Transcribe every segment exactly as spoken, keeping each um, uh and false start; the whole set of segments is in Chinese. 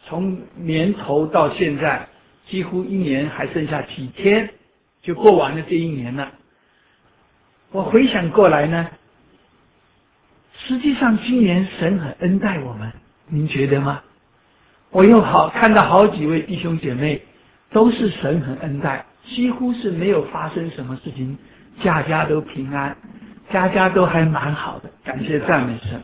从年头到现在，几乎一年还剩下几天就过完了这一年了。我回想过来呢，实际上今年神很恩待我们，您觉得吗？我又好看到好几位弟兄姐妹都是神很恩待，几乎是没有发生什么事情，家家都平安，家家都还蛮好的，感谢赞美神。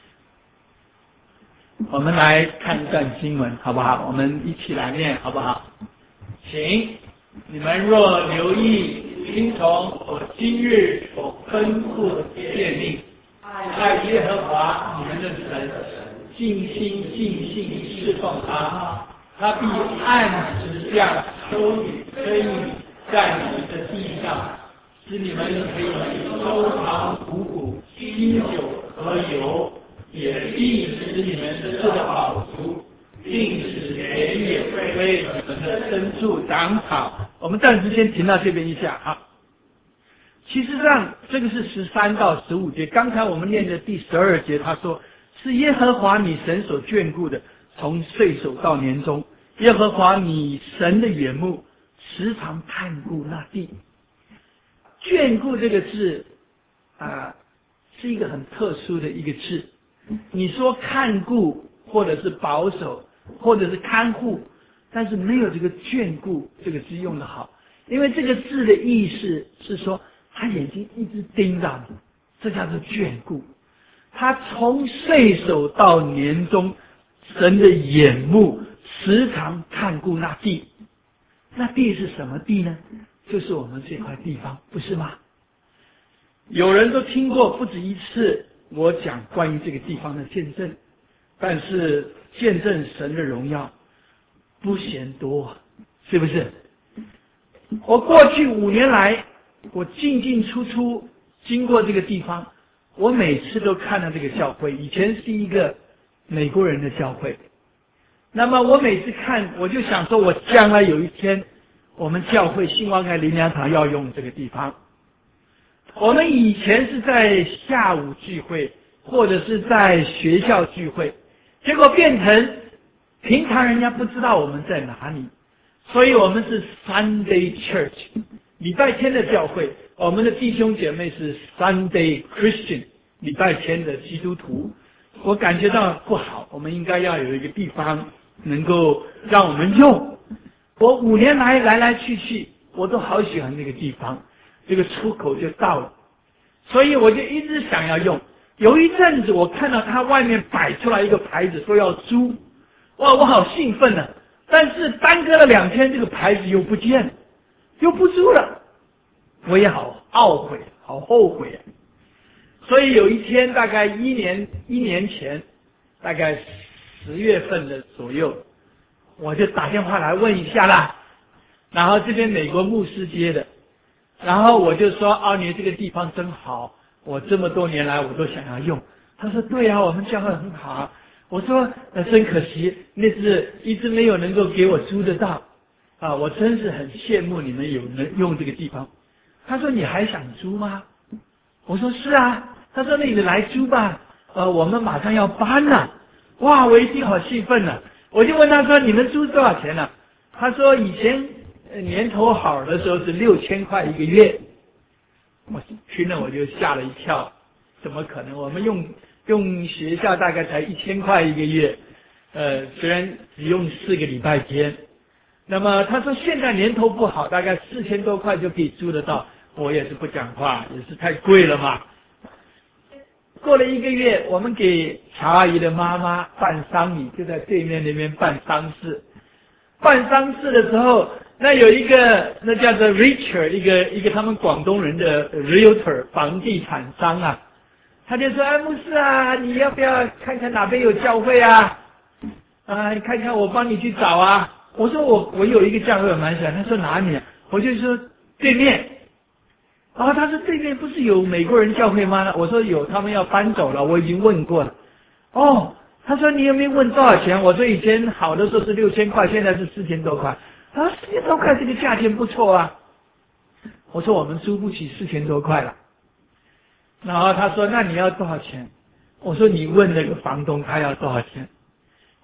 我们来看一段经文好不好？我们一起来念好不好？请你们若留意听从我今日所吩咐的诫命，爱耶和华你们的神，尽心尽性侍奉他，他必按时降收雨生雨在你们的地上，使你们可以收藏五谷、新酒和油，也必使你们吃得饱足，并使田野为你们的牲畜长草。我们暂时先停到这边一下啊。其实上这个是十三到十五节，刚才我们念的第十二节，他说是耶和华你神所眷顾的，从岁首到年终，耶和华你神的眼目时常看顾那地。眷顾这个字啊，是一个很特殊的一个字。你说看顾或者是保守或者是看护，但是没有这个眷顾这个字用得好，因为这个字的意思是说他眼睛一直盯着你，这叫做眷顾。他从岁首到年终，神的眼目时常看顾那地。那地是什么地呢？就是我们这块地方，不是吗？有人都听过不止一次我讲关于这个地方的见证，但是见证神的荣耀不嫌多，是不是？我过去五年来，我进进出出经过这个地方，我每次都看到这个教会。以前是一个美国人的教会，那么我每次看，我就想说，我将来有一天，我们教会新光台灵粮堂要用这个地方。我们以前是在下午聚会，或者是在学校聚会，结果变成平常人家不知道我们在哪里，所以我们是 Sunday Church， 礼拜天的教会。我们的弟兄姐妹是 Sunday Christian， 礼拜天的基督徒。我感觉到不好，我们应该要有一个地方能够让我们用。我五年来来来去去，我都好喜欢那个地方，这个出口就到了，所以我就一直想要用。有一阵子我看到他外面摆出来一个牌子说要租，哇，我好兴奋啊！但是耽搁了两天，这个牌子又不见了，又不租了，我也好懊悔，好后悔啊！所以有一天，大概一年一年前，大概十月份的左右，我就打电话来问一下啦。然后这边美国牧师接的，然后我就说：“哦，你这个地方真好，我这么多年来我都想要用。”他说：“对啊，我们教会很好啊。”我说：“呃，真可惜，那是一直没有能够给我租得到啊！我真是很羡慕你们有能用这个地方。”他说：“你还想租吗？”我说：“是啊。”他说：“那你来租吧，呃，我们马上要搬了。”哇，我一听好兴奋了，我就问他说：“你们租多少钱呢、啊？”他说：“以前年头好的时候是六千块一个月。”我听了我就吓了一跳，怎么可能？我们用用学校大概才一千块一个月，呃，虽然只用四个礼拜天。那么他说现在年头不好，大概四千多块就可以租得到。我也是不讲话，也是太贵了嘛。过了一个月，我们给乔阿姨的妈妈办丧礼，就在对面那边办丧事。办丧事的时候，那有一个那叫做 Richard， 一个一个他们广东人的 realtor 房地产商啊，他就说：“哎，牧师啊，你要不要看看哪边有教会啊？啊，你看看我帮你去找啊。”我说我我有一个教会我蛮喜欢。他说哪里啊？我就说对面。然后他说对面不是有美国人教会吗？我说有，他们要搬走了，我已经问过了。哦，他说你有没有问多少钱？我说以前好的时候是六千块，现在是四千多块。他说四千多块这个价钱不错啊。我说我们租不起四千多块了。然后他说那你要多少钱？我说你问那个房东他要多少钱？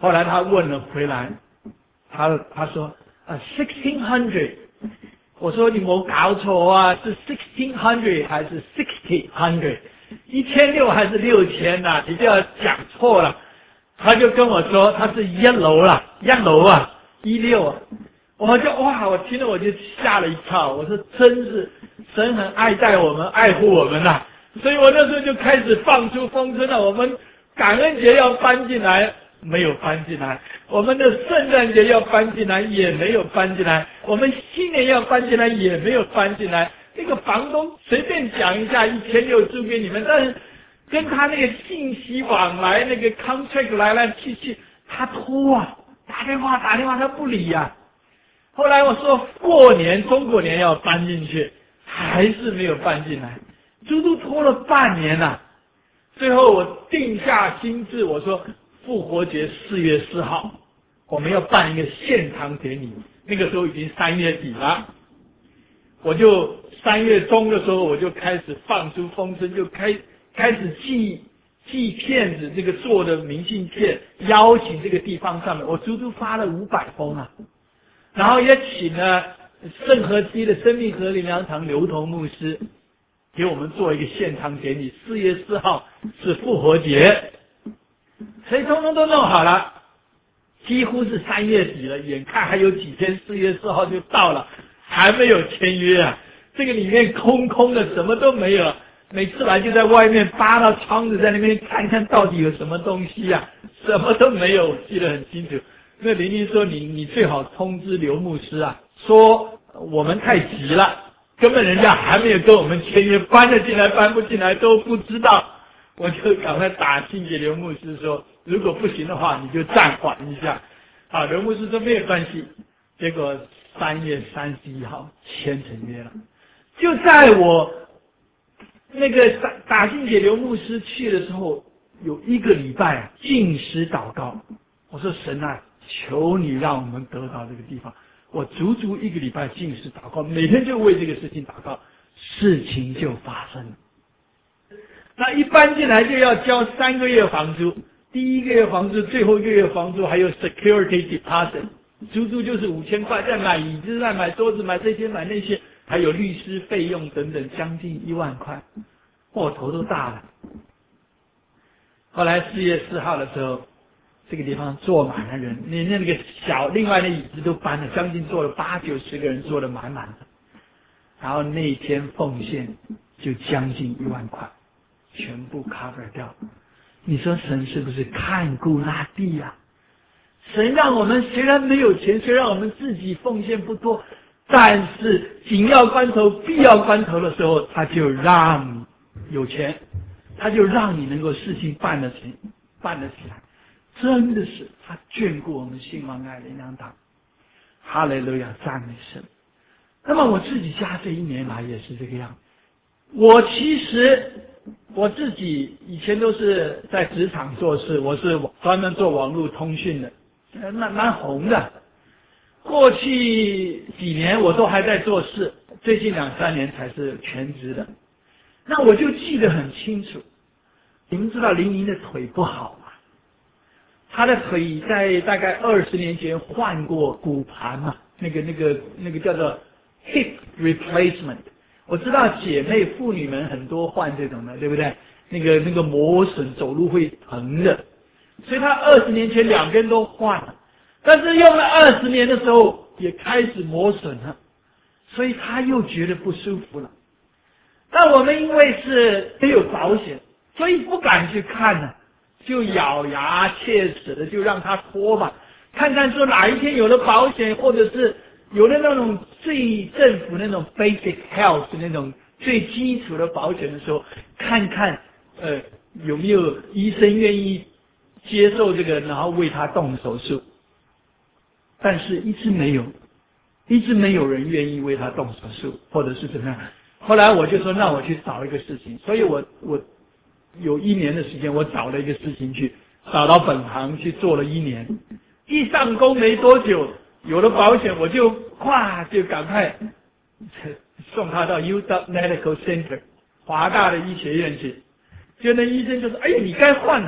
后来他问了回来，他他说啊 sixteen hundred， 我说你没搞错啊，是 sixteen hundred 还是 sixty hundred， 一千六还是六千呐？你不要讲错了。他就跟我说他是一楼了，一楼啊，一六啊。我就哇，我听了我就吓了一跳，我说真是神很爱戴我们，爱护我们呐、啊。所以我那时候就开始放出风声了。我们感恩节要搬进来，没有搬进来；我们的圣诞节要搬进来，也没有搬进来；我们新年要搬进来，也没有搬进来。那个房东随便讲一下，一千六租给你们，但是跟他那个信息往来，那个 contract 来来去去，他拖啊，打电话打电话他不理呀、啊。后来我说过年中国年要搬进去，还是没有搬进来，足足拖了半年呐、啊。最后我定下心志，我说复活节四月四号我们要办一个现场典礼，那个时候已经三月底了，我就三月中的时候我就开始放出风声，就开开始寄寄片子，这个做的明信片，邀请这个地方上面，我足足发了五百封啊。然后也请了圣河基的生命河灵粮堂刘同牧师给我们做一个现场典礼，四月四号是复活节，所以通通都弄好了，几乎是三月底了，眼看还有几天四月四号就到了，还没有签约啊！这个里面空空的，什么都没有，每次来就在外面扒到窗子在那边看看到底有什么东西啊，什么都没有，我记得很清楚。那林林说你你最好通知刘牧师啊，说我们太急了，根本人家还没有跟我们签约，搬得进来搬不进来都不知道。我就赶快打信给刘牧师说，如果不行的话你就暂缓一下。啊，刘牧师说没有关系。结果三月三十一号签成约了，就在我那个打打信给刘牧师去的时候，有一个礼拜啊禁食祷告。我说神啊，求你让我们得到这个地方。我足足一个礼拜禁食祷告，每天就为这个事情祷告，事情就发生了。那一搬进来就要交三个月房租，第一个月房租，最后一个月房租，还有 security deposit， 足足就是五千块，再买椅子，再买桌子，买这些买那些，还有律师费用等等，将近一万块，我头都大了。后来四月四号的时候，这个地方坐满了人，连那个小另外的椅子都搬了，将近坐了八九十个人，坐得满满的。然后那一天奉献就将近一万块，全部 cover 掉。你说神是不是看顾那地啊？神让我们虽然没有钱，虽然我们自己奉献不多，但是紧要关头必要关头的时候，他就让你有钱，他就让你能够事情办得成办得起来。真的是他眷顾我们兴旺爱灵粮堂，哈利路亚，赞美神。那么我自己家这一年来也是这个样子。我其实我自己以前都是在职场做事，我是专门做网络通讯的，蛮蛮红的。过去几年我都还在做事，最近两三年才是全职的。那我就记得很清楚，你们知道林林的腿不好吗？他的腿在大概二十年前换过骨盘嘛，那个那个那个叫做 hip replacement。我知道姐妹妇女们很多换这种的，对不对？那个那个磨损，走路会疼的。所以他二十年前两边都换了，但是用了二十年的时候也开始磨损了，所以他又觉得不舒服了。那我们因为是没有保险，所以不敢去看呢、啊。就咬牙切齿的就让他拖吧，看看说哪一天有了保险，或者是有了那种最政府那种 basic health 那种最基础的保险的时候，看看呃有没有医生愿意接受这个，然后为他动手术。但是一直没有，一直没有人愿意为他动手术，或者是怎么样。后来我就说，那我去找一个事情，所以我我。有一年的时间，我找了一个事情去，找到本行去做了一年。一上工没多久，有了保险，我就咵就赶快送他到 U W Medical Center 华大的医学院去。就那医生就说：“哎呀，你该换了，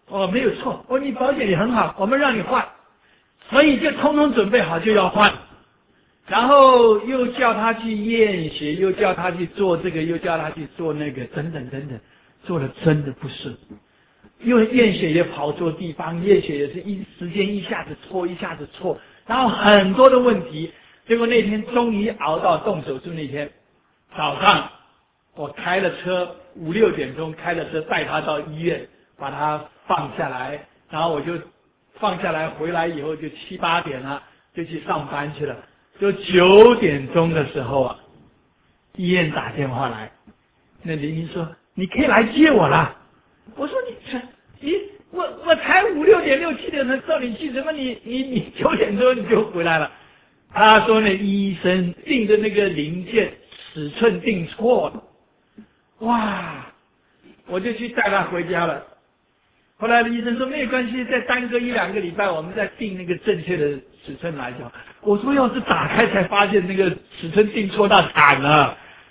哦，没有错，哦，你保险也很好，我们让你换，所以就通通准备好就要换，然后又叫他去验血，又叫他去做这个，又叫他去做那个，等等等等，做的真的不顺，因为验血也跑错地方，验血也是一时间一下子错，一下子错，然后很多的问题，结果那天终于熬到动手术那天早上，我开了车五六点钟开了车带他到医院，把他放下来，然后我就放下来回来以后就七八点了，就去上班去了。就九点钟的时候啊，医院打电话来，那林医说你可以来接我了。我说你，咦，我我才五六点六七点才叫你去，怎么你你你九点钟你就回来了？他说那医生定的那个零件尺寸定错了，哇，我就去带他回家了。后来的医生说没有关系，再耽搁一两个礼拜，我们再定那个正确的尺寸来讲。我说要是打开才发现那个尺寸定错，那惨了。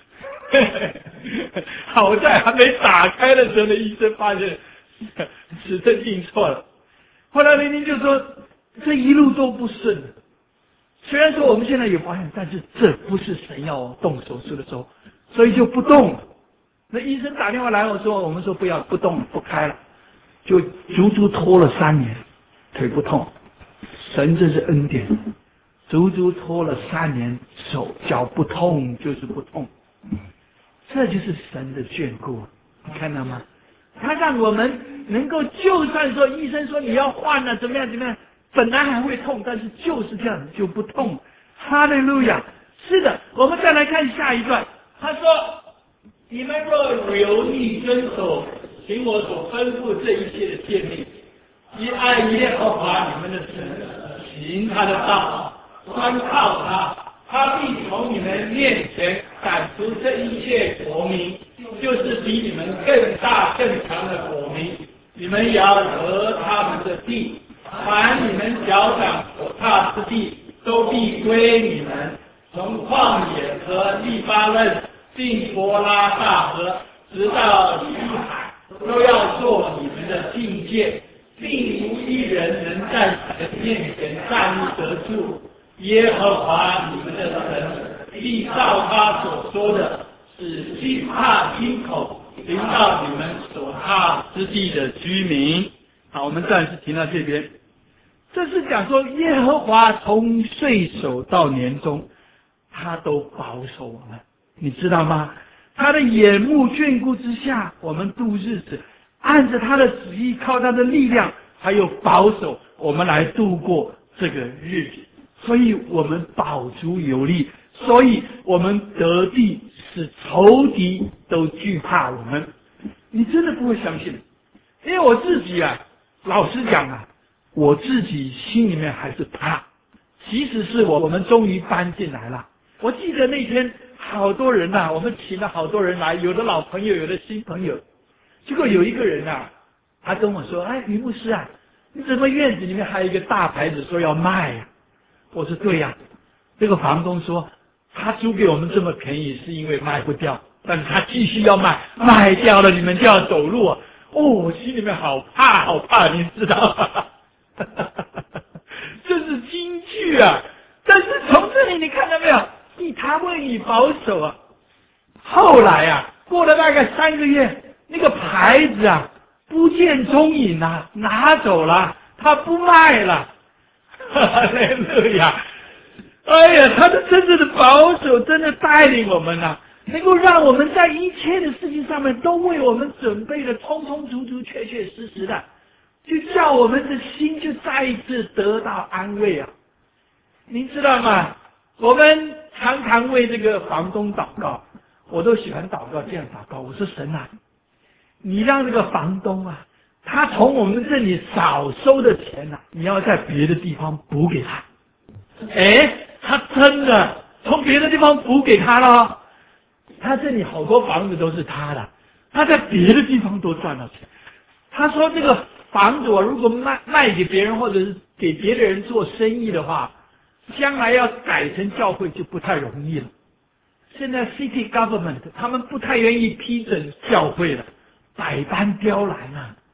好在还没打开的时候，那医生发现尺寸定错了。后来林林就说这一路都不顺。虽然说我们现在有保险，但是这不是神要动手术的时候，所以就不动了。那医生打电话来，我说我们说不要不动不开了。就足足拖了三年，腿不痛，神这是恩典，足足拖了三年，手脚不痛就是不痛，这就是神的眷顾，看到吗？他让我们能够，就算说医生说你要换了怎么样怎么样，本来还会痛，但是就是这样子就不痛，哈利路亚！是的，我们再来看下一段，他说：你们若留意遵守。行我所吩咐这一切的诫命，以爱耶和华你们的神，行他的道，专靠他，他必从你们面前赶出这一切国民，就是比你们更大更强的国民。你们也要得他们的地，凡你们脚掌所踏之地，都必归你们。从旷野和利巴嫩，并伯拉大河，直到西海。都要做你们的境界，并无一人能在神面前站立得住。耶和华你们的神必照他所说的，使惊怕惊恐临到你们所踏之地的居民。好，我们暂时停到这边。这是讲说耶和华从岁首到年终，他都保守我们，你知道吗？他的眼目眷顾之下，我们度日子，按着他的旨意，靠他的力量，还有保守，我们来度过这个日子。所以我们饱足有力，所以我们得地，使仇敌都惧怕我们。你真的不会相信，因为我自己啊，老实讲啊，我自己心里面还是怕。即使是我我们终于搬进来了，我记得那天。好多人呐、啊，我们请了好多人来，有的老朋友，有的新朋友。结果有一个人啊，他跟我说：“哎，于牧师啊，你怎么院子里面还有一个大牌子说要卖呀、啊？”我说：“对呀、啊，这个房东说他租给我们这么便宜，是因为卖不掉，但是他继续要卖，卖掉了你们就要走路啊。”哦，我心里面好怕好怕，你知道吗？这是金句啊！但是从这里你看到没有？他为你保守啊！后来啊，过了大概三个月，那个牌子啊不见踪影啊，拿走了，他不卖了。哈利路亚！哎呀，他的真正的保守，真的带领我们啊，能够让我们在一切的事情上面都为我们准备的充充足足、确确实实的，就叫我们的心就再一次得到安慰啊！您知道吗？我们常常为这个房东祷告，我都喜欢祷告这样祷告。我说神啊，你让这个房东啊，他从我们这里少收的钱啊，你要在别的地方补给他。哎，他真的从别的地方补给他了。他这里好多房子都是他的，他在别的地方都赚到钱。他说这个房子我如果卖卖给别人，或者是给别的人做生意的话，将来要改成教会就不太容易了。现在 City Government 他们不太愿意批准教会了，百般刁难啊！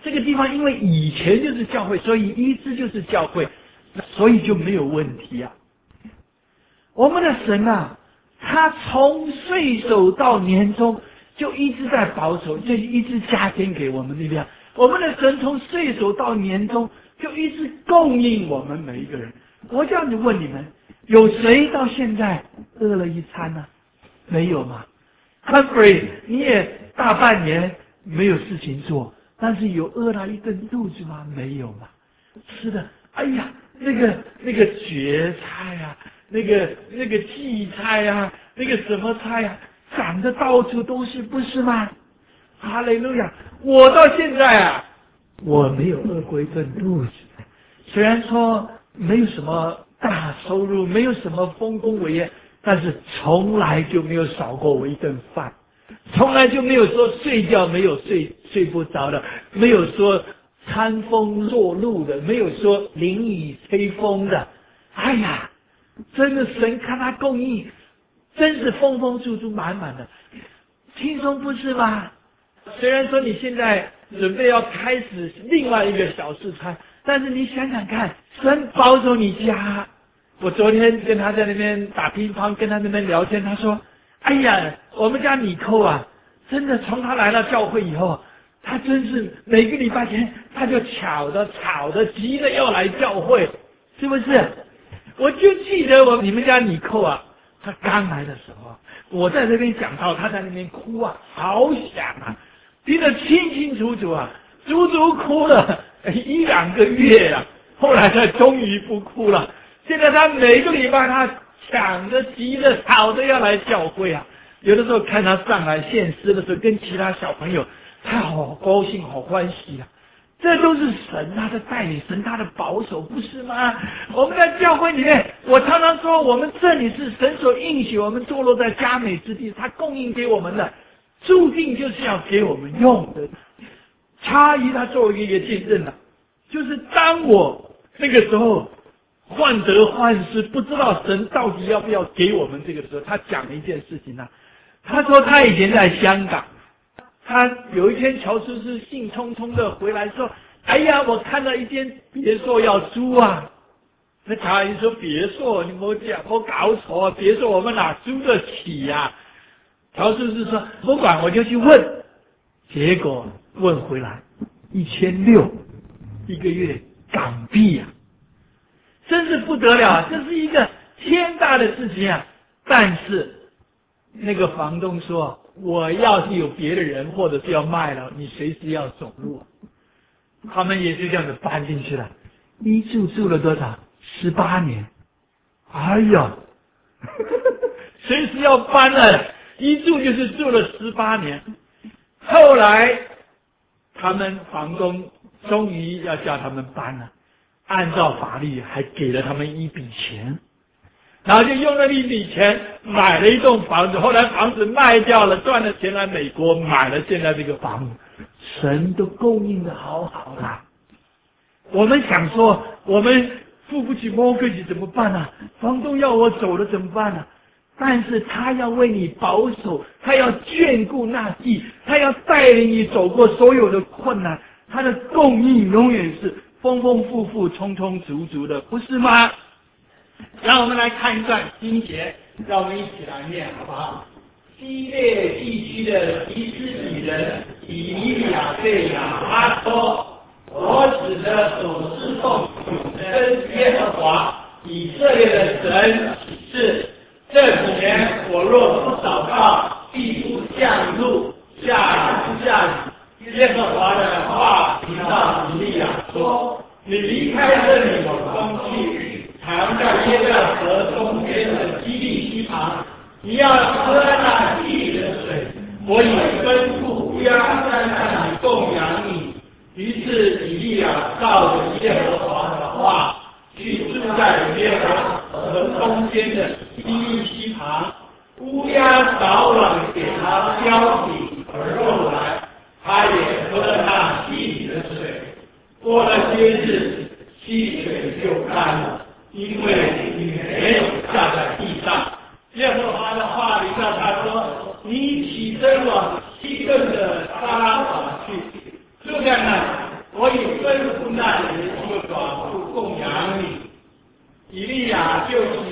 这个地方因为以前就是教会，所以医治就是教会，所以就没有问题啊。我们的神啊，他从岁首到年终就一直在保守，就一直加添给我们力量。我们的神从岁首到年终就一直供应我们每一个人。我这样子问你们，有谁到现在饿了一餐呢、啊？没有吗 ？Humphrey， 你也大半年没有事情做，但是有饿了一顿肚子吗？没有吗？吃的，哎呀，那个那个蕨菜啊，那个那个荠菜啊，那个什么菜啊，长得到处都是，不是吗？哈利路亚！我到现在啊，我没有饿过一顿肚子。虽然说没有什么大收入，没有什么丰功伟业，但是从来就没有少过我一顿饭，从来就没有说睡觉没有睡睡不着的，没有说餐风落露的，没有说淋雨吹风的。哎呀，真的神看他供应，真是丰丰足足满满的，轻松不是吗？虽然说你现在准备要开始另外一个小试餐，但是你想想看，神保守你家。我昨天跟他在那边打乒乓，跟他那边聊天，他说：“哎呀，我们家米寇啊，真的从他来到教会以后，他真是每个礼拜天他就巧的、吵的、急的要来教会，是不是？”我就记得我你们家米寇啊，他刚来的时候，我在这边讲到，他在那边哭啊，好想啊，听得清清楚楚啊，足足哭了一两个月啊，后来他终于不哭了。现在他每个礼拜他抢着急着吵着要来教会啊，有的时候看他上来献诗的时候，跟其他小朋友，他好高兴好欢喜啊。这都是神他的带领，神他的保守，不是吗？我们在教会里面，我常常说，我们这里是神所应许我们坐落在佳美之地，他供应给我们的，注定就是要给我们用的。差异他作为一个见证了，就是当我那个时候患得患失，不知道神到底要不要给我们这个时候，他讲了一件事情呢、啊。他说他以前在香港，他有一天乔叔是兴冲冲的回来说：“哎呀，我看到一间别墅要租啊！”那乔阿姨说：“别墅，你莫讲，莫搞错啊！别墅我们哪租得起呀、啊？”乔叔是说：“不管，我就去问。”结果问回来一千六一个月港币啊！真是不得了啊！这是一个天大的事情啊！但是那个房东说，我要是有别的人或者是要卖了，你随时要走路。他们也就这样子搬进去了，一住住了多少？十八年。哎呀，随时要搬了，一住就是住了十八年。后来他们房东终于要叫他们搬了。按照法律还给了他们一笔钱，然后就用了一笔钱买了一栋房子，后来房子卖掉了，赚了钱来美国买了现在这个房子，神都供应的好好的。我们想说我们付不起mortgage怎么办呢、啊？房东要我走了怎么办呢、啊？但是他要为你保守，他要眷顾那地，他要带领你走过所有的困难，他的供应永远是丰丰富富、充充足足的，不是吗？让我们来看一段经节，让我们一起来念，好不好？基列地区的以斯比人以利亚对亚哈说：“我指着所侍奉永生耶和华以色列的神起誓，这几年我若不祷告，必不降露，下不下雨。”耶和华的话临到以利亚说：“你离开这里东去，藏在约旦河中间的基利溪旁，你要喝那地里的水。我已吩咐乌鸦在那里供养你。”于是以利亚照着耶和华的话，去住在约旦河中间的基利溪旁。乌鸦早晚给他叼饼和肉来，他也喝那地里的水。过了些日，溪水就干了，因为雨没有下在地上。耶和华的话临到他说：“你起身往西顿的撒拉法去，就在那里，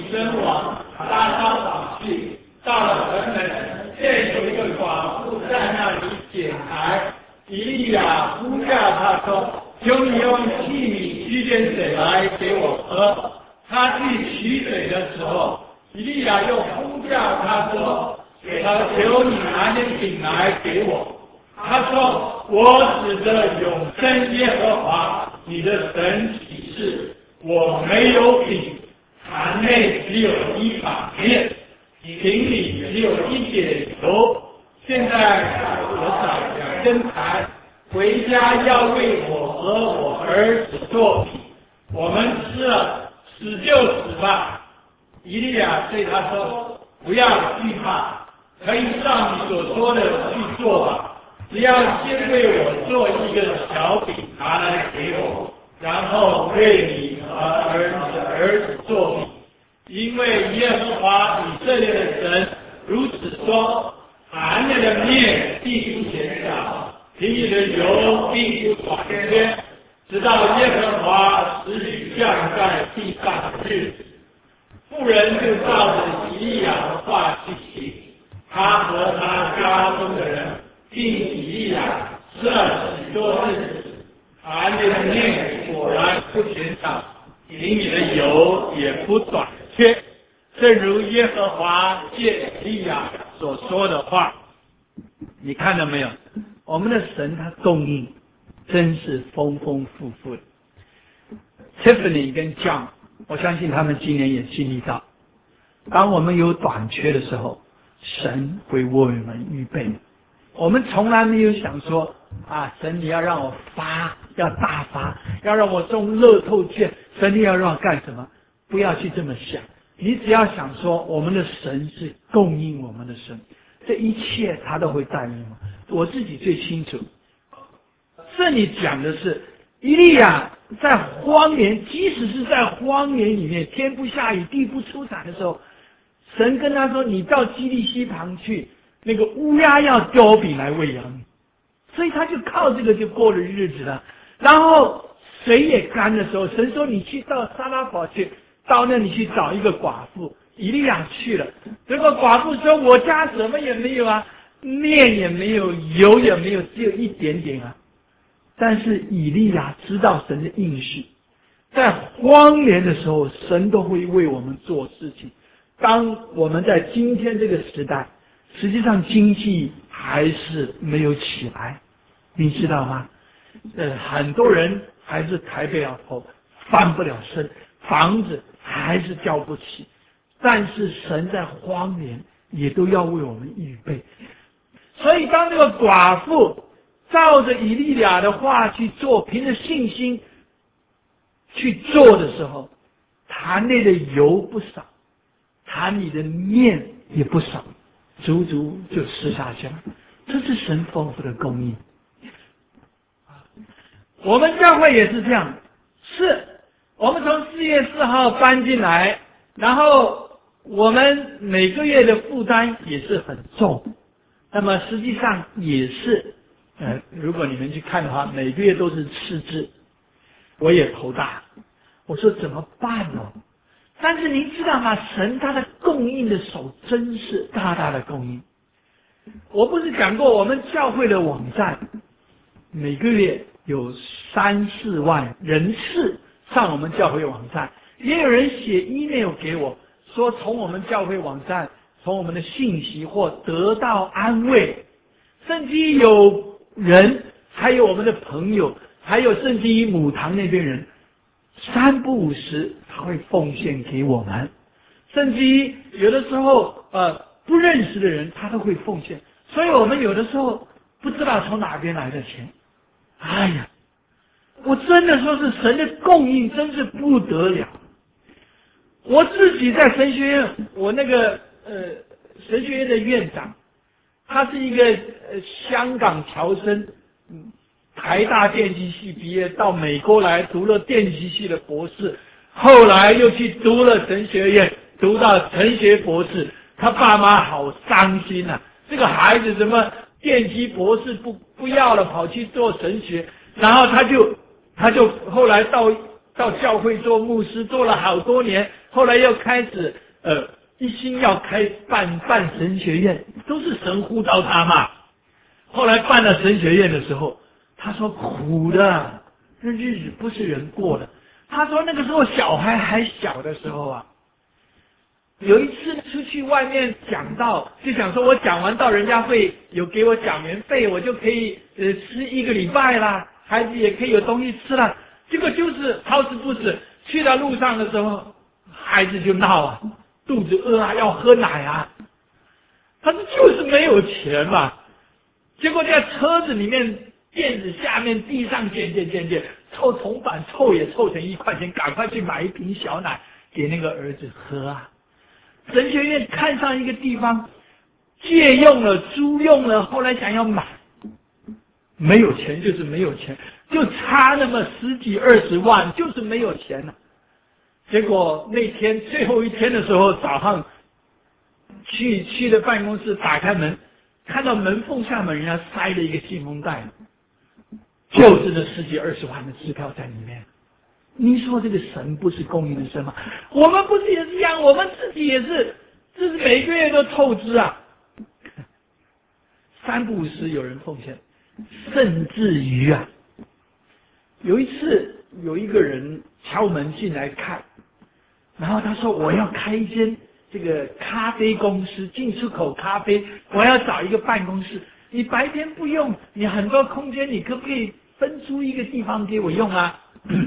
身往拉沙岛去，到了城门，见有一个寡妇在那里捡柴。以利亚呼叫他说：“求你用器皿取点水来给我喝。”他去取水的时候，以利亚又呼叫他说：“他求你拿点饼来给我。”他说：“我指着永生耶和华你的神起誓，我没有饼，坛内只有一把面，瓶里只有一点油。现在我找两根柴，回家要为我和我儿子做饼，我们吃了，死就死吧。”以利亚对他说：“不要惧怕，可以照你所说的去做吧。只要先为我做一个小饼拿来给我，然后为你和儿子儿子做饼。因为耶和华以色列的神如此说：坛内的面必不减少，瓶里的油必不短缺，直到耶和华使雨降在地上的日子。”妇人就照着以利亚的话去行，他和他家中的人并以利亚吃了许多日子，坛内的面果然不减少，瓶里的油也不短缺，正如耶和华借以利亚所说的话。 你看到没有？我们的神他供应真是丰丰富富的。Tiffany 跟 John， 我相信他们今年也经历到，当我们有短缺的时候，神会为我们预备。我们从来没有想说啊，神你要让我发，要大发，要让我中乐透券，神你要让我干什么？不要去这么想，你只要想说，我们的神是供应我们的神，这一切他都会带领我。我自己最清楚，这里讲的是以利亚在荒年，即使是在荒年里面，天不下雨，地不出产的时候，神跟他说：“你到基利溪旁去，那个乌鸦要叼饼来喂养你。”所以他就靠这个就过了日子了。然后水也干的时候，神说：“你去到撒拉法去，到那里去找一个寡妇。”以利亚去了，结果寡妇说：“我家什么也没有啊，面也没有，油也没有，只有一点点啊。”但是以利亚知道神的应许，在荒年的时候，神都会为我们做事情。当我们在今天这个时代，实际上经济还是没有起来，你知道吗？呃，很多人还是抬不了头，翻不了身，房子还是交不起。但是神在荒年也都要为我们预备。所以当这个寡妇照着以利亚的话去做，凭着信心去做的时候，坛内的油不少，坛里的面也不少，足足就吃下去了。这是神丰富的供应。我们教会也是这样，是我们从四月四号搬进来，然后我们每个月的负担也是很重，那么实际上也是呃，如果你们去看的话，每个月都是赤字，我也头大。我说怎么办呢？但是您知道吗？神他的供应的手真是大大的供应。我不是讲过我们教会的网站每个月有三四万人次上我们教会网站，也有人写 email 给我说从我们教会网站从我们的信息或得到安慰，甚至有人还有我们的朋友，还有甚至于母堂那边人三不五时他会奉献给我们，甚至于有的时候呃不认识的人他都会奉献，所以我们有的时候不知道从哪边来的钱。哎呀，我真的说是神的供应真是不得了。我自己在神学院，我那个呃神学院的院长，他是一个呃香港侨生，嗯，台大电机系毕业，到美国来读了电机系的博士，后来又去读了神学院，读到神学博士。他爸妈好伤心啊，这个孩子什么电机博士不不要了，跑去做神学，然后他就他就后来到到教会做牧师，做了好多年，后来又开始呃一心要开办办神学院，都是神呼召他嘛。后来办了神学院的时候，他说苦的，那日子不是人过的。他说那个时候小孩还小的时候啊，有一次出去外面讲道，就想说我讲完道，人家会有给我讲员费，我就可以呃吃一个礼拜啦，孩子也可以有东西吃啦。结果就是好死不死，去到路上的时候，孩子就闹啊，肚子饿啊，要喝奶啊。他说就是没有钱嘛。结果在车子里面垫子下面地上捡捡捡捡，凑铜板凑也凑成一块钱，赶快去买一瓶小奶给那个儿子喝啊。神学院看上一个地方，借用了租用了，后来想要买，没有钱就是没有钱，就差那么十几二十万，就是没有钱了。结果那天最后一天的时候，早上去去的办公室，打开门，看到门缝下面人家塞了一个信封袋，就是那十几二十万的支票在里面。你说这个神不是供应的神吗？我们不是也是一样，我们自己也是，这是每个月都透支啊，三不五时有人奉献，甚至于啊，有一次有一个人敲门进来看，然后他说我要开一间这个咖啡公司，进出口咖啡，我要找一个办公室，你白天不用，你很多空间，你可不可以分出一个地方给我用啊？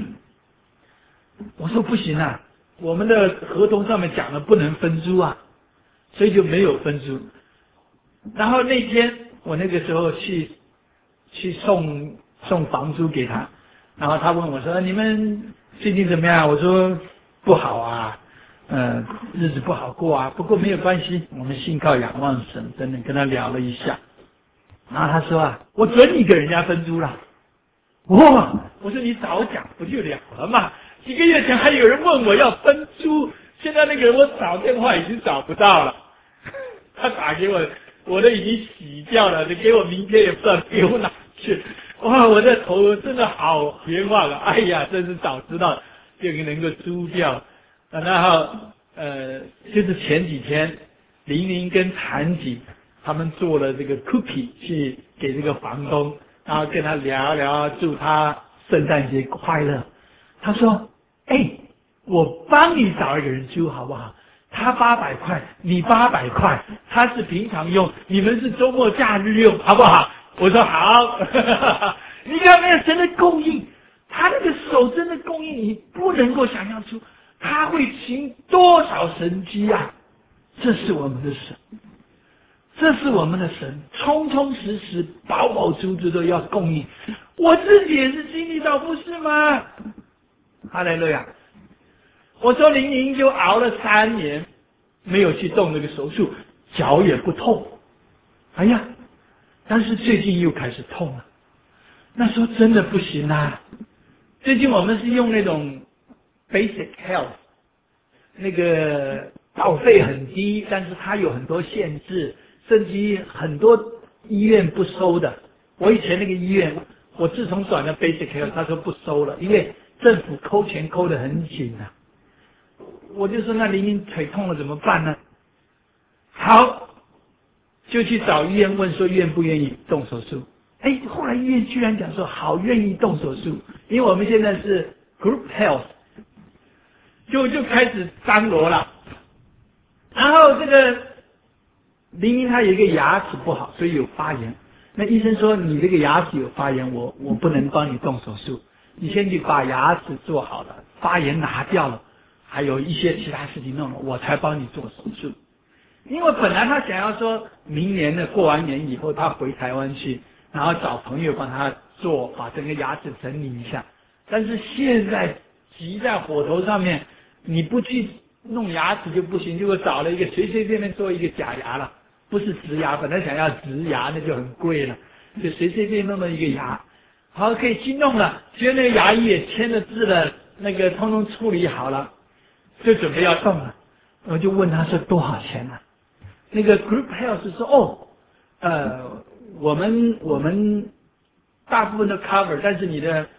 我说不行啊，我们的合同上面讲了不能分租啊，所以就没有分租。然后那天我那个时候去去送送房租给他，然后他问我说你们最近怎么样？我说不好啊，呃，日子不好过啊，不过没有关系，我们信靠仰望神，真的跟他聊了一下。然后他说啊，我准你给人家分租了。哇！我说你早讲不就了了嘛？几个月前还有人问我要分租，现在那个人我找电话已经找不到了。他打给我，我都已经洗掉了，你给我明天也不知道丢哪去。哇！我的头真的好冤枉啊！哎呀，真是早知道就能够租掉。然后呃，就是前几天玲玲跟谭吉他们做了这个 cookie 去给这个房东。然后跟他聊聊，祝他圣诞节快乐。他说：“哎，我帮你找一个人租好不好？他八百块，你八百块，他是平常用，你们是周末假日用，好不好？”我说好。你看没有神的供应，他那个手真的供应，你不能够想象出他会行多少神迹啊！这是我们的神。这是我们的神，充充实实、饱饱足足的要供应。我自己也是经历到，不是吗？哈利路亚！我说玲玲就熬了三年，没有去动那个手术，脚也不痛。哎呀，但是最近又开始痛了。那时候真的不行啊！最近我们是用那种 Basic Health， 那个保费很低，但是它有很多限制。甚至于很多医院不收的，我以前那个医院，我自从转了 Basic Care， 他说不收了，因为政府扣钱扣得很紧啊。我就说那玲玲腿痛了怎么办呢？好，就去找医院问说愿不愿意动手术。哎，后来医院居然讲说好，愿意动手术，因为我们现在是 Group Health， 就就开始张罗了。然后这个玲玲她有一个牙齿不好，所以有发炎。那医生说你这个牙齿有发炎，我我不能帮你动手术，你先去把牙齿做好了，发炎拿掉了，还有一些其他事情弄了，我才帮你做手术。因为本来他想要说明年的过完年以后他回台湾去，然后找朋友帮他做，把整个牙齿整理一下。但是现在急在火头上面，你不去弄牙齿就不行，结果找了一个随随便便做一个假牙了。不是植牙，本来想要植牙那就很贵了，就随随便弄了一个牙，好可以去弄了。结果那个牙医也签了字了，那个通通处理好了，就准备要动了。我就问他说多少钱呢、啊？那个 Group Health 说哦，呃，我们我们大部分都 cover， 但是你的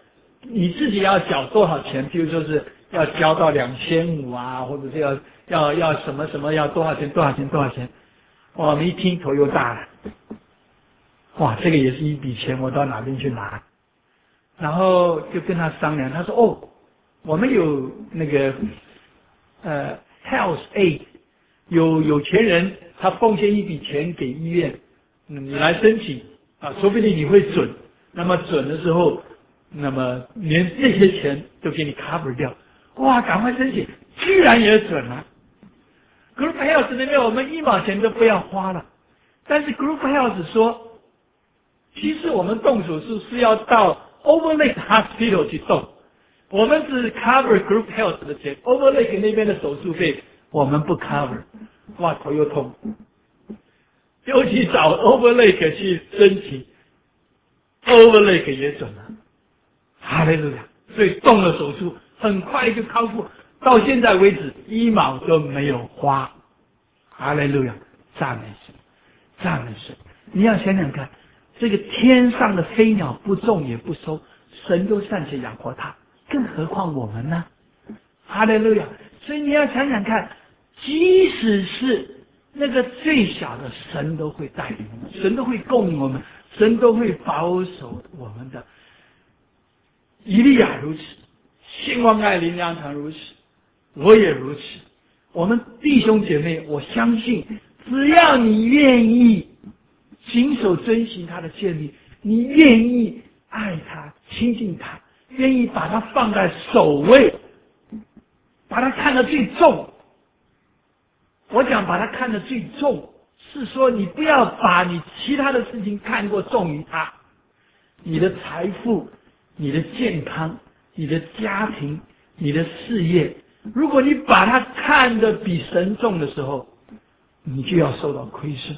你自己要缴多少钱，比如说是要交到两千五啊，或者是要要要什么什么要多少钱多少钱多少钱，我们一听头又大了，哇，这个也是一笔钱，我到哪边去拿？然后就跟他商量，他说哦，我们有那个呃 health aid， 有有钱人他奉献一笔钱给医院，嗯，你来申请啊，说不定你会准。那么准的时候，那么连这些钱都给你 cover 掉，哇，赶快申请，居然也准了。Group Health 那边我们一毛钱都不要花了，但是 Group Health 说，其实我们动手术是要到 Overlake Hospital 去动，我们只 cover Group Health 的钱 ，Overlake 那边的手术费我们不 cover， 哇，头又痛，又去找 Overlake 去申请 ，Overlake 也准了，哈利路亚！所以动了手术，很快就康复，到现在为止一毛都没有花，哈利路亚！赞美神，赞美神！你要想想看。这个天上的飞鸟不种也不收，神都暂且养活它，更何况我们呢？哈利路亚！所以你要想想看，即使是那个最小的，神都会带领我们，神都会供应我们，神都会保守我们的。以利亚如此，兴旺爱灵粮堂如此，我也如此。我们弟兄姐妹，我相信，只要你愿意谨守遵行他的建立，你愿意爱他、亲近他，愿意把他放在首位，把他看得最重。我讲把他看得最重，是说你不要把你其他的事情看过重于他，你的财富、你的健康、你的家庭、你的事业，如果你把他看得比神重的时候，你就要受到亏损。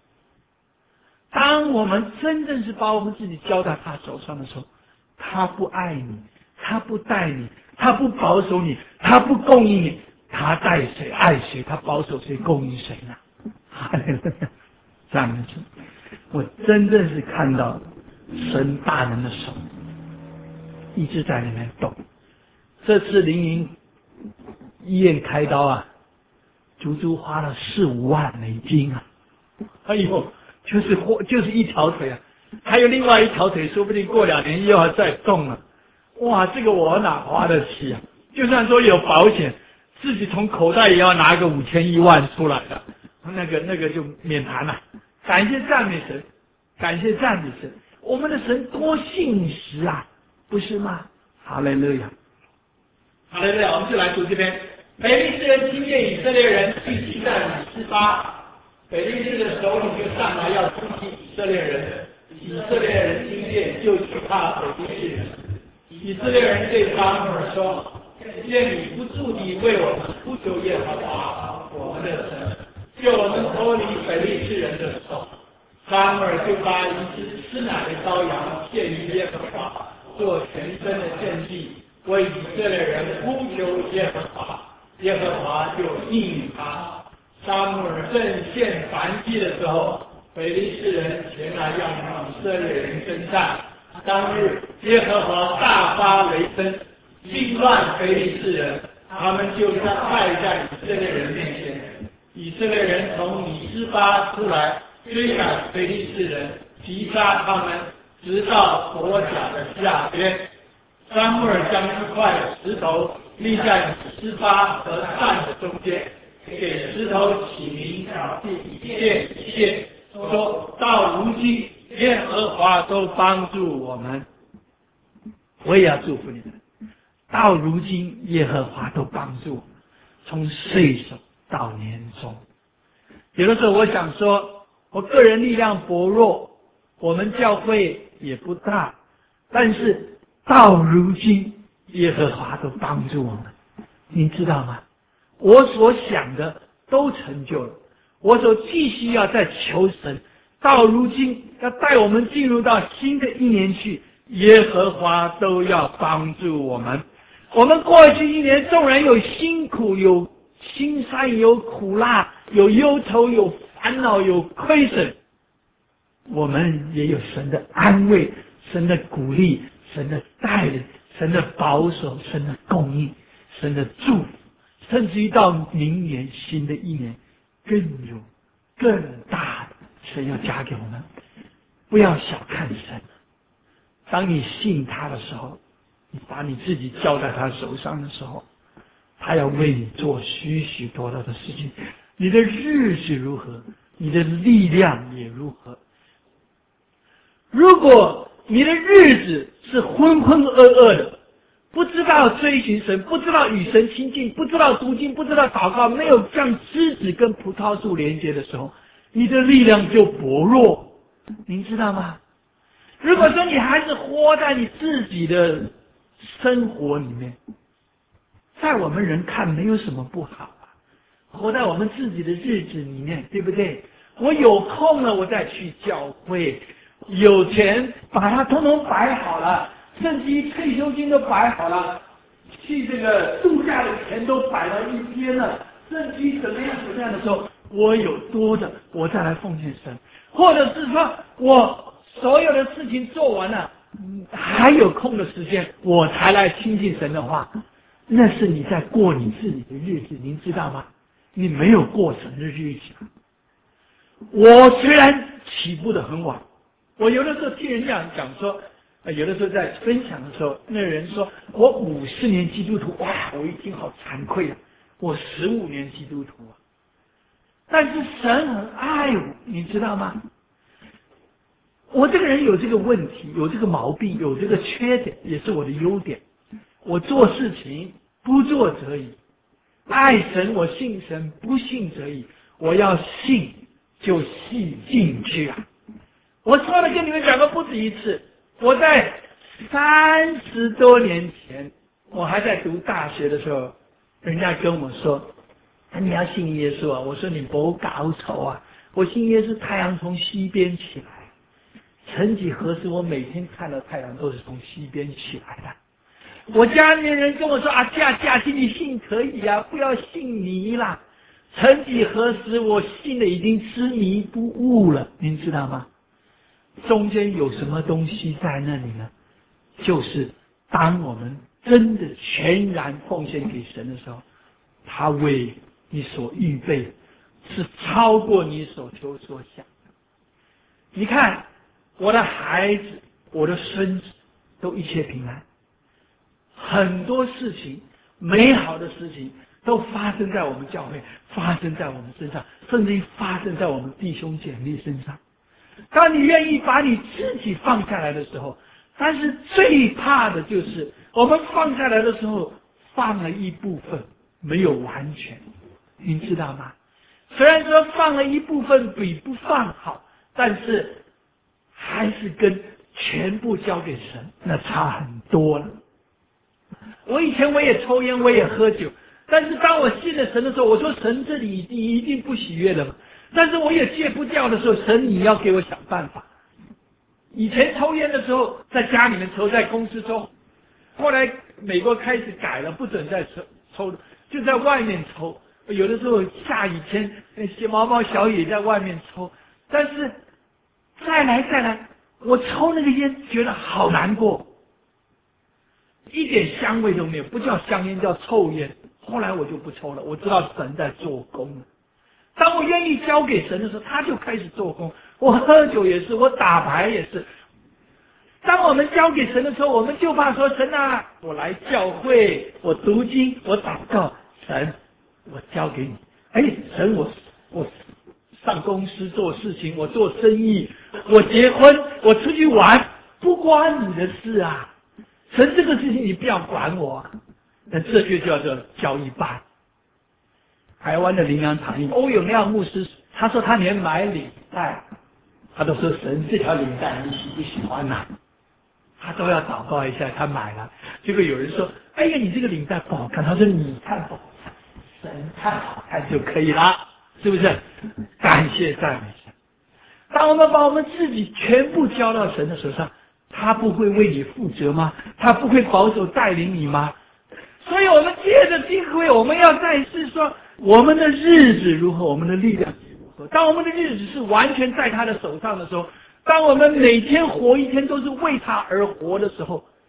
当我们真正是把我们自己交在他手上的时候，他不爱你，他不带你，他不保守你，他不供应你，他带谁爱谁，他保守谁供应谁呢？哈利路亚，赞美神！我真正是看到神大能的手一直在里面动。这次灵营医院开刀啊，足足花了四五万美金啊！哎呦！就是就是一条腿啊，还有另外一条腿，说不定过两年又要再动了。哇，这个我哪花得起啊？就算说有保险，自己从口袋也要拿个五千一万出来的，那个那个就免谈了。感谢赞美神，感谢赞美神，我们的神多信实啊，不是吗？哈利路亚， 哈利路亚，我们就来读这边。非利士人听见以色列人聚集在以斯巴。非利士的首领就上来要攻击以色列人，以色列人听见就惧怕非利士人。以色列人对撒母耳说：“愿你不住地为我们呼求耶和华我们的神，救我们脱离非利士人的手。”撒母耳就把一只吃奶的羔羊献于耶和华，做全身的献祭，为以色列人呼求耶和华，耶和华就应允他。撒母耳正献燔祭的时候，非利士人前来要与以色列人征战。当日，耶和华大发雷声，惊乱非利士人，他们就在败在以色列人面前。以色列人从以斯巴出来，追赶非利士人，击杀他们，直到伯甲的下边。撒母耳将一块石头立在以斯巴和站的中间，给石头起名叫以便以谢，说到如今耶和华都帮助我们。 我也要祝福你们，到如今耶和华都帮助我们，从岁首到年终。有的时候我想说，我个人力量薄弱，我们教会也不大，但是到如今耶和华都帮助我们，你知道吗？我所想的都成就了，我所继续要再求神，到如今要带我们进入到新的一年去，耶和华都要帮助我们。我们过去一年纵然有辛苦，有辛酸，有苦辣，有忧愁，有烦恼，有亏损，我们也有神的安慰，神的鼓励，神的带领， 神的保守，神的供应，神的祝福，甚至于到明年新的一年更有更大的神要加给我们。不要小看神，当你信他的时候，你把你自己交在他手上的时候，他要为你做许许多多的事情。你的日子如何，你的力量也如何。如果你的日子是浑浑噩噩的，不知道追寻神，不知道与神亲近，不知道读经，不知道祷告，没有像枝子跟葡萄树连接的时候，你的力量就薄弱。您知道吗？如果说你还是活在你自己的生活里面，在我们人看没有什么不好啊，活在我们自己的日子里面，对不对？我有空了我再去教会，有钱把它通通摆好了，甚至于退休金都摆好了，去这个度假的钱都摆到一边了，甚至于怎么样怎么样的时候，我有多的我再来奉献神。或者是说我所有的事情做完了，还有空的时间我才来亲近神的话，那是你在过你自己的日子，您知道吗？你没有过神的日子。我虽然起步的很晚，我有的时候听人家讲说，有的时候在分享的时候，那人说我五十年基督徒，哇，我一听好惭愧啊，我十五年基督徒啊。但是神很爱我，你知道吗？我这个人有这个问题，有这个毛病，有这个缺点，也是我的优点。我做事情不做则已，爱神我信神，不信则已。我要信就信进去啊！我说了跟你们讲过不止一次，我在三十多年前，我还在读大学的时候，人家跟我说，你要信耶稣啊！我说你不搞错啊！我信耶稣，太阳从西边起来，曾几何时，我每天看到太阳都是从西边起来的。我家里面人跟我说啊，嫁嫁进你信可以啊，不要信你啦。曾几何时，我信的已经执迷不悟了，您知道吗？中间有什么东西在那里呢？就是当我们真的全然奉献给神的时候，他为你所预备是超过你所求所想的。你看我的孩子，我的孙子都一切平安，很多事情，美好的事情都发生在我们教会，发生在我们身上，甚至于发生在我们弟兄姐妹身上。当你愿意把你自己放下来的时候，但是最怕的就是我们放下来的时候放了一部分，没有完全，您知道吗？虽然说放了一部分比不放好，但是还是跟全部交给神那差很多了。我以前我也抽烟，我也喝酒，但是当我信了神的时候，我说神这里一定一定不喜悦的嘛。但是我也戒不掉的时候，神你要给我想办法。以前抽烟的时候，在家里面抽，在公司抽，后来美国开始改了，不准再抽抽，就在外面抽。有的时候下雨天，那些毛毛小雨在外面抽。但是再来再来，我抽那个烟觉得好难过，一点香味都没有，不叫香烟，叫臭烟。后来我就不抽了，我知道神在做工了。当我愿意交给神的时候，他就开始做工。我喝酒也是，我打牌也是。当我们交给神的时候，我们就怕说，神啊，我来教会，我读经，我祷告，神，我交给你。哎，神，我我上公司做事情，我做生意，我结婚，我出去玩，不关你的事啊。神，这个事情你不要管我啊。那这就叫做交一半。台湾的灵粮堂欧永亮牧师，他说他连买领带，他都说神这条领带你喜不喜欢呐、啊？他都要祷告一下，他买了。结果有人说：“哎呀，你这个领带不好看。”他说：“你看不好看，神看好看就可以了，是不是？”感谢赞美神。当我们把我们自己全部交到神的手上，他不会为你负责吗？他不会保守带领你吗？所以我们借着机会，我们要再次说，我们的日子如何，我们的力量如何。当我们的日子是完全在他的手上的时候，当我们每天活一天都是为他而活的时候，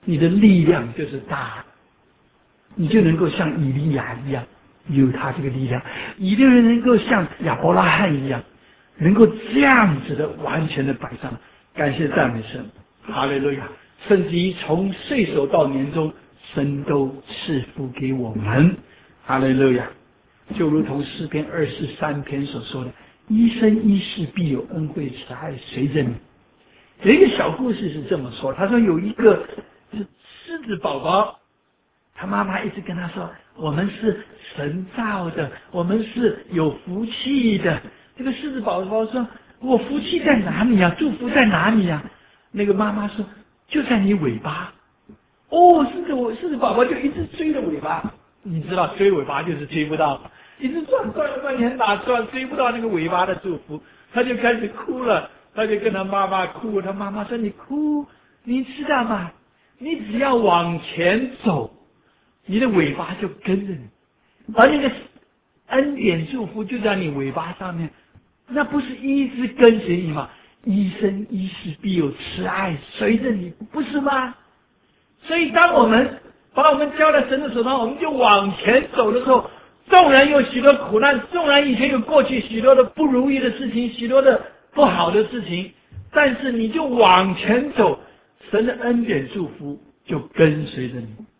你的力量就是大，你就能够像以利亚一样有他这个力量，以色列人能够像亚伯拉罕一样，能够这样子的完全的摆上。感谢赞美神，哈利路亚！甚至于从岁首到年终，神都赐福给我们，哈利路亚！就如同诗篇二十三篇所说的，一生一世必有恩惠慈爱随着你。有一个小故事是这么说，他说有一个狮子宝宝，他妈妈一直跟他说，我们是神造的，我们是有福气的。这个狮子宝宝说，我福气在哪里啊？祝福在哪里啊？那个妈妈说，就在你尾巴。哦，狮子我狮子宝宝就一直追着尾巴，你知道追尾巴就是追不到，一直转转转眼打转，追不到那个尾巴的祝福，他就开始哭了，他就跟他妈妈哭，他妈妈说，你哭，你知道吗？你只要往前走，你的尾巴就跟着你，而那个恩典祝福就在你尾巴上面，那不是一直跟随你吗？一生一世必有慈爱随着你，不是吗？所以当我们把我们交在神的手上，我们就往前走的时候，纵然有许多苦难，纵然以前有过去许多的不如意的事情，许多的不好的事情，但是你就往前走，神的恩典祝福就跟随着你。